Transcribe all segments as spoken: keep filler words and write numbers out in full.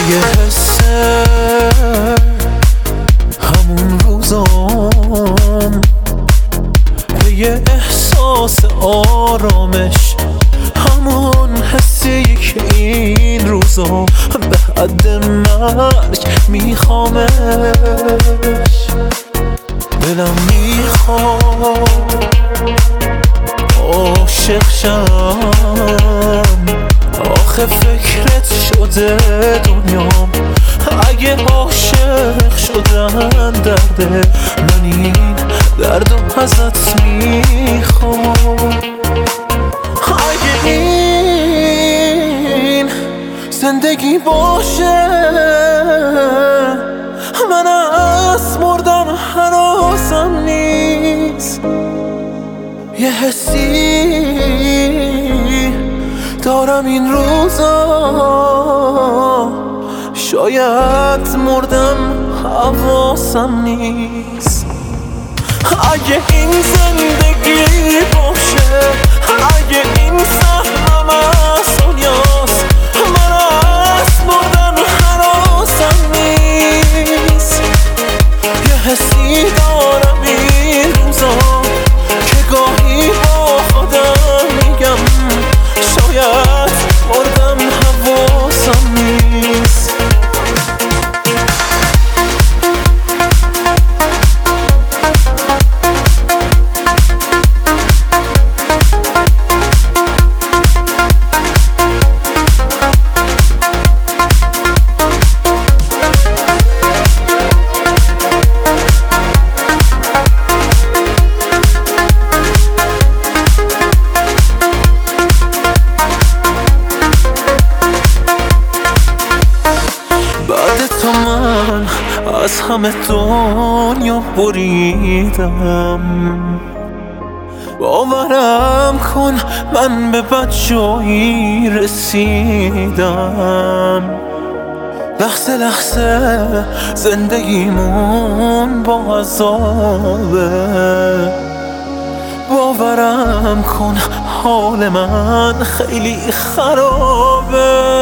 یه حسه همون روزام، به یه احساس آرامش، همون حسی که این روزا به حد مرگ میخوامش. دلم میخواد عاشق شم، آخه فکرت شده دنیام. اگه عاشق شدن درده، من این دردم ازت میخوام. اگه این زندگی باشه، من از مردن هراسم نیست. یه حسی دارم این روزا، شاید مردم حواسم نیست. اگه این زندگی باشه، اگه این سهمم از دنیاست، من از مردن هراسم نیست. یه حسی دارم این روزا که گاهی با خودم میگم شاید مردم حواسم نیست. من از همه دنیا بریدم، باورم کن من به بد جایی رسیدم. لحظه لحظه زندگیمون با عذابه، باورم کن حال من خیلی خرابه.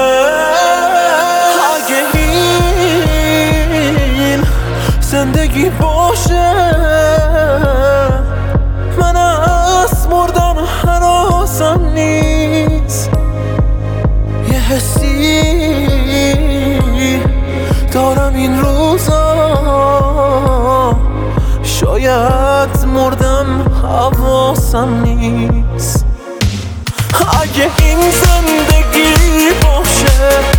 زندگی باشه، من از مردن هراسم نیست. یه حسی دارم این روزا، شاید مردم حواسم نیست. اگه این زندگی باشه،